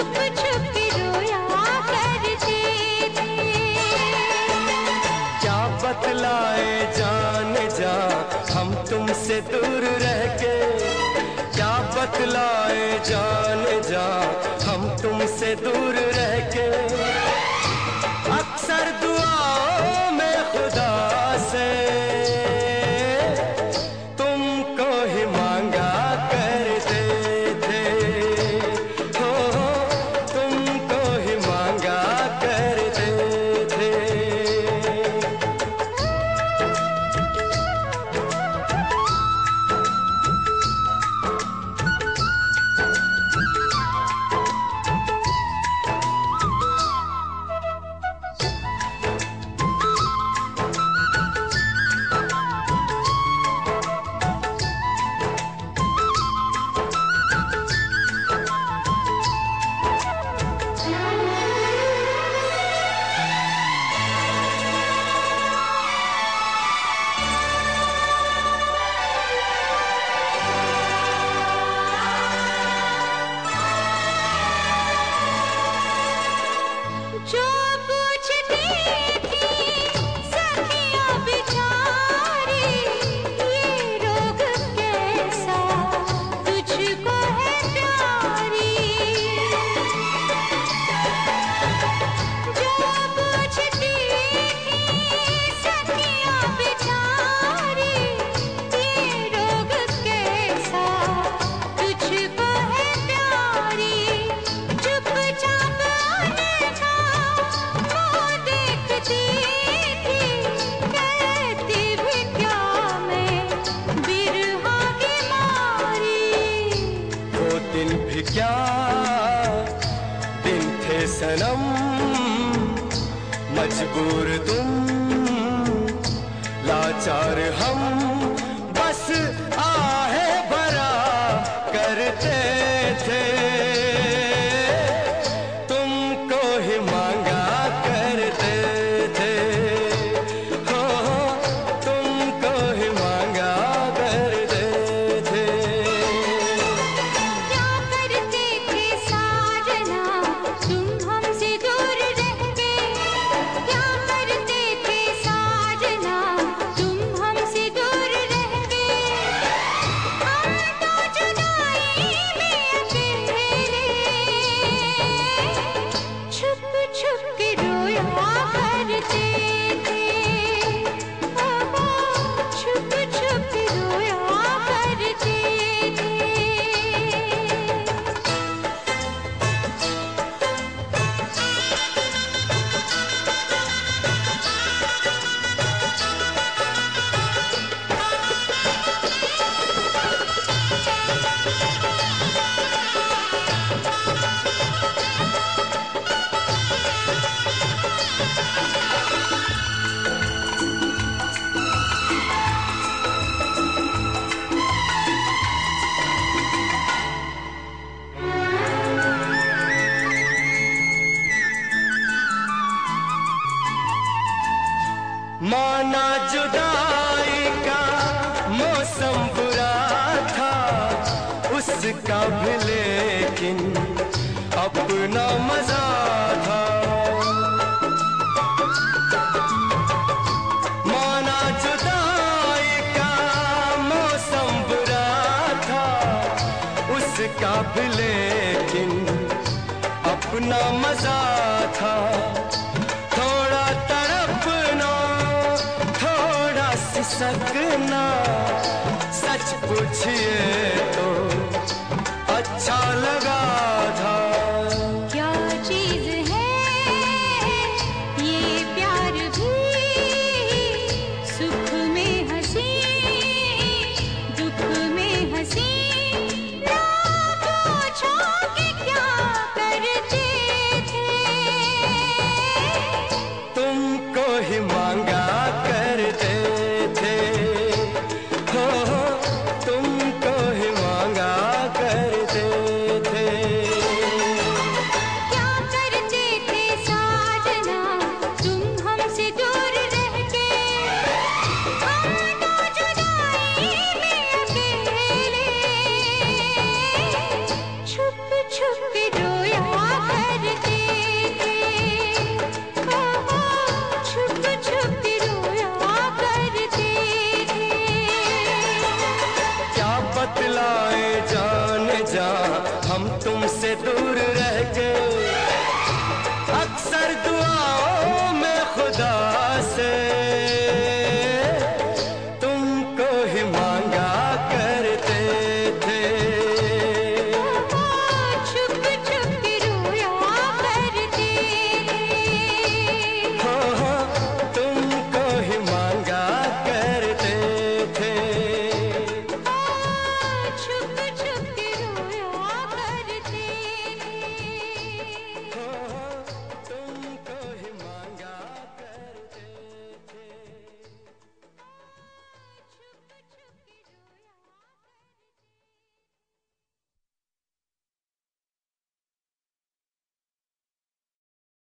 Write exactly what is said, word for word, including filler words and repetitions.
छुप छुप के रोया करते थे। क्या बतलाए जाने जा हम तुमसे दूर रह के, क्या बतलाए जाने जा हम तुमसे दूर रह के। अक्सर दुआओं में खुदा से तुमको ही मांगा करते थे, हो तुमको ही मांगा करते थे। जो पूछती थी सखियां बेचारी, ये रोग कैसा तुझको है प्यारी। जो पूछती थी सखियां बेचारी, ये रोग कैसा तुझको है प्यारी। चुपचाप देखती थी, कहती भी क्या मैं बिरहा की मारी। वो दिन भी क्या दिन थे सनम, मजबूर तुम लाचार हम, बस आहे भरा करते थे। तुमको ही मांगा करते थे, हो तुमको ही मांगा करते थे। क्या करते थे साजना तुम हमसे दूर रह के, क्या करते थे साजना तुम हमसे दूर रह के। हम तो जुदाई में अकेले छुप छुप के रोया करते थे, ओ छुप छुप के रोया करते थे। माना जुदाई का मौसम बुरा था उसका भी, लेकिन अपना मजा था। माना जुदाई का मौसम बुरा था उसका भी, लेकिन अपना मजा था। थोड़ा तड़पना थोड़ा सिसकना, सच पूछिए तो अच्छा लगा